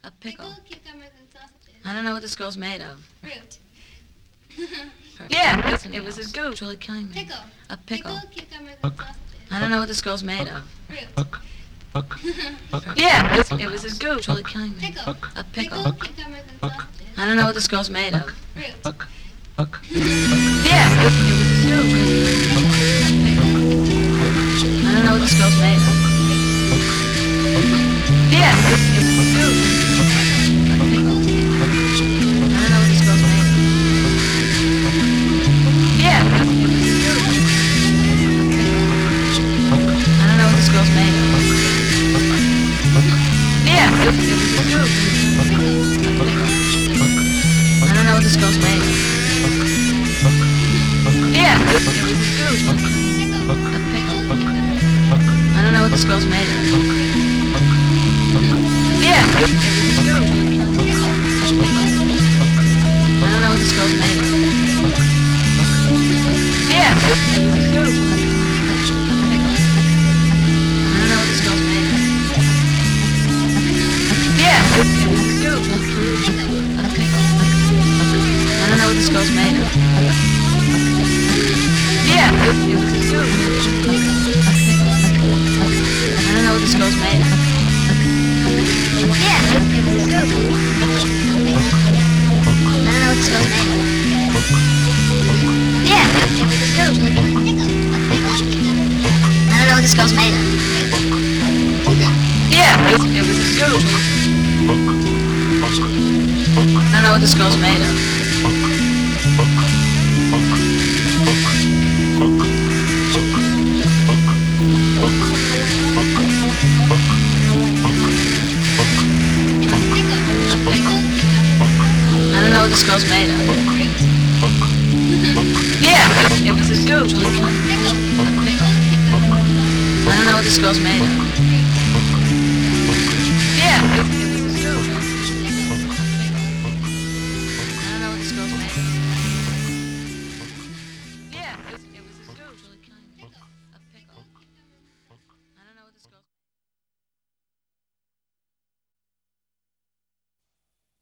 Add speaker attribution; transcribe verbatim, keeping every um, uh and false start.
Speaker 1: A pickle.
Speaker 2: Pickle, cucumbers, and sausages.
Speaker 1: I don't know what this girl's made of.
Speaker 2: Fruit.
Speaker 1: Her-
Speaker 3: Yeah,
Speaker 1: It's
Speaker 3: it, it was a goof.
Speaker 1: It's really killing me.
Speaker 2: Pickle.
Speaker 1: A pickle.
Speaker 2: Pickle, cucumbers, and sausages.
Speaker 1: I don't know what this girl's made of.
Speaker 2: Fruit.
Speaker 3: Yeah, it, it was a goof.
Speaker 1: It's really killing me.
Speaker 2: Pickle.
Speaker 1: A
Speaker 2: Pickle,
Speaker 1: pickle.
Speaker 2: cucumbers, and sausages.
Speaker 1: I don't know what this girl's made of.
Speaker 2: Fruit.
Speaker 3: Yeah, it, it was a goof.
Speaker 1: I don't know what this girl's made of.
Speaker 3: Yeah, it, it was a goof.
Speaker 1: I don't know what this girl's made of.
Speaker 3: Yeah, it, it was a goof.
Speaker 1: I don't know what this girl's made of.
Speaker 3: Yeah, it, it was a goof.
Speaker 1: I don't know what this girl's made of.
Speaker 3: Yeah, it, it was a goof.
Speaker 1: A pickle. I don't know what this girl's made of.
Speaker 3: Yeah, it, it was a goof.
Speaker 1: I don't know what this girl's made of.
Speaker 3: Yeah, it, it was a goof.
Speaker 1: I don't know what this girl's made of.
Speaker 3: Yeah, it, it was a goof.
Speaker 1: A pickle. I don't know what this girl's made of.
Speaker 3: Yeah, it, it was a goof.
Speaker 1: A pickle. I don't know what this girl's made of.
Speaker 2: Yeah, it, it was a goof. I don't know what this girl's made of. Yeah, it, it was a goof. I don't know what this girl's made of.
Speaker 3: Yeah, it, it was a goof.
Speaker 1: I don't know what this girl's made of. I don't know what this girl's made of.
Speaker 3: Yeah, it, it was a goof.
Speaker 1: I don't know what this girl's made of.